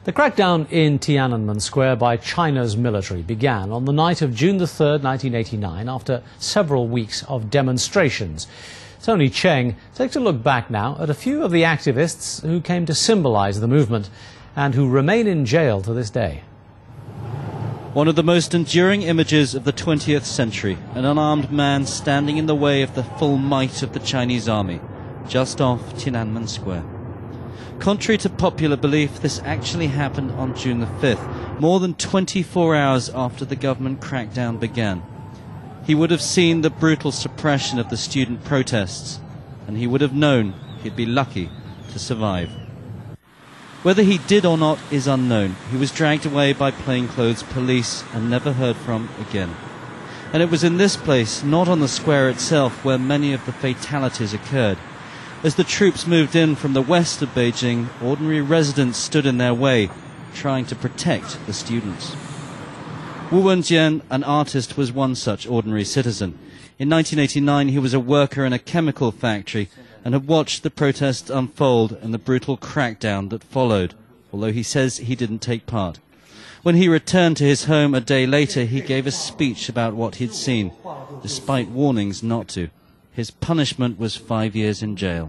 The crackdown in Tiananmen Square by China's military began on the night of June the 3rd, 1989, after several weeks of demonstrations. Tony Cheng takes a look back now at a few of the activists who came to symbolize the movement and who remain in jail to this day. One of the most enduring images of the 20th century, an unarmed man standing in the way of the full might of the Chinese army, just off Tiananmen Square. Contrary to popular belief, this actually happened on June the 5th, more than 24 hours after the government crackdown began. He would have seen the brutal suppression of the student protests, and he would have known he'd be lucky to survive. Whether he did or not is unknown. He was dragged away by plainclothes police and never heard from again. And it was in this place, not on the square itself, where many of the fatalities occurred. As the troops moved in from the west of Beijing, ordinary residents stood in their way, trying to protect the students. Wu Wenjian, an artist, was one such ordinary citizen. In 1989, he was a worker in a chemical factory and had watched the protests unfold and the brutal crackdown that followed, although he says he didn't take part. When he returned to his home a day later, he gave a speech about what he'd seen, despite warnings not to. His punishment was 5 years in jail.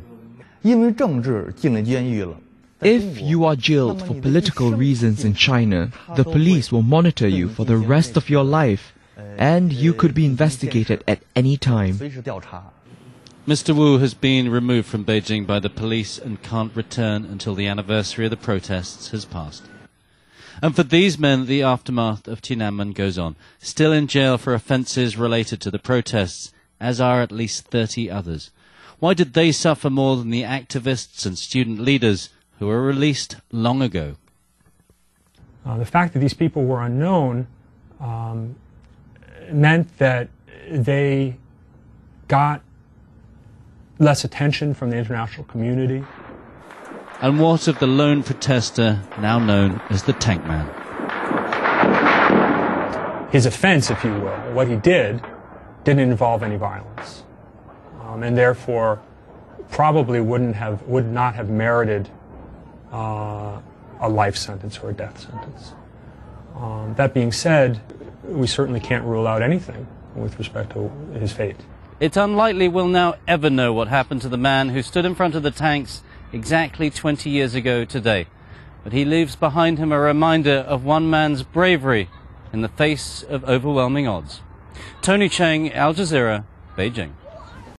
If you are jailed for political reasons in China, the police will monitor you for the rest of your life, and you could be investigated at any time. Mr. Wu has been removed from Beijing by the police and can't return until the anniversary of the protests has passed. And for these men, the aftermath of Tiananmen goes on, still in jail for offences related to the protests, as are at least 30 others. Why did they suffer more than the activists and student leaders who were released long ago? The fact that these people were unknown meant that they got less attention from the international community. And what of the lone protester now known as the Tank Man? His offense, if you will, what he didn't involve any violence, and therefore probably would not have merited a life sentence or a death sentence. That being said, we certainly can't rule out anything with respect to his fate. It's unlikely we'll now ever know what happened to the man who stood in front of the tanks exactly 20 years ago today. But he leaves behind him a reminder of one man's bravery in the face of overwhelming odds. Tony Cheng, Al Jazeera, Beijing.